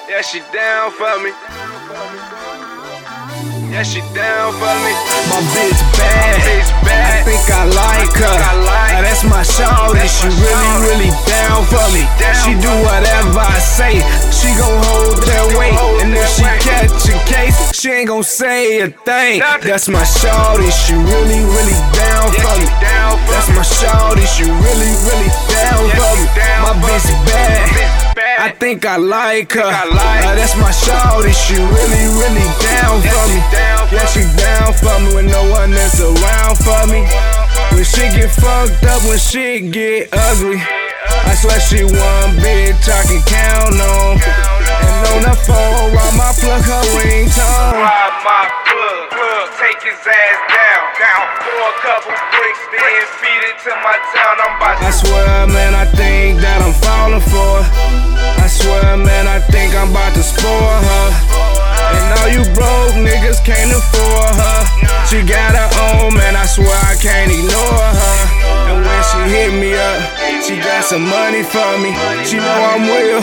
Yeah, she down for me. Yeah, she down for me. My bitch bad, I think I like her. That's my shawty, she really down for me. She do whatever I say, she gon' hold that weight. And if she catch a case, she ain't gon' say a thing. That's my shawty, she really down for me. That's my shawty, she really down for me. My bitch bad, I think I like her. That's my shawty, she really down for me. Yeah, she down for me when no one is around for me. When shit get fucked up, when shit get ugly, I swear she one bitch I can count on. And on the phone, while my plug her ringtone. Ride my plug, take his ass down. Pour a couple bricks, then feed it to my town. I'm about to. I swear, man, I think that I'm falling for her. I swear, man, I think I'm about to spoil her. And all you broke niggas can't afford her. She got her own, man, I swear I can't ignore her. And when she hit me up, she got some money for me. She know I'm real,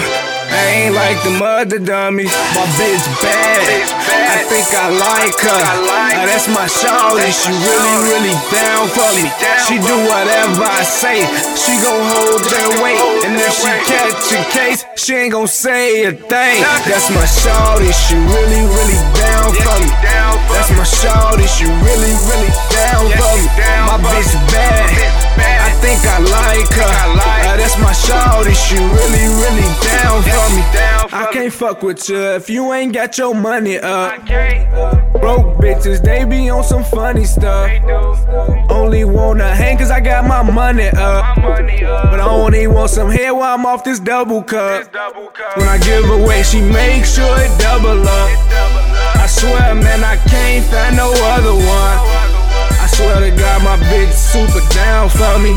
I ain't like them other dummies. My bitch bad, I think I like her. That's my shawty, she really down for me. She do whatever I say, she gon' hold that weight. And if she catch a case, she ain't gon' say a thing. That's my shawty, she really down for me. That's my shawty, she really down for me. My bitch bad, I think I like her. That's my shawty, she really down for me. I can't fuck with you if you ain't got your money up. Broke bitches, they be on some funny stuff. Only wanna hang cause I got my money up. But I only want some hair while I'm off this double cup. When I give away, she make sure it double up. I swear, man, I can't find no other one. I swear to God, my bitch super down for me.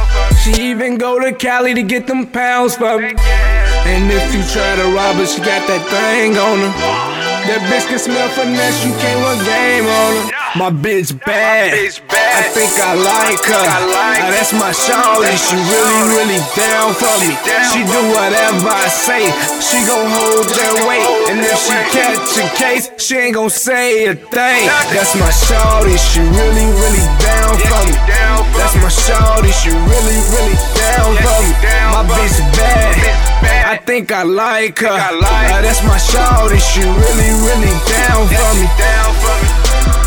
She even go to Cali to get them pounds for me. And if you try to rob her, she got that thing on her. That bitch can smell finesse, you can't run game on her. My bitch bad, I think I like her. That's my shawty, she really down for me. She do whatever I say, she gon' hold that weight. And if she catch a case, she ain't gon' say a thing. That's my shawty, she really down for me. That's my shawty, she really down for me. My bitch bad, I think I like her. That's my shawty, she really down for me.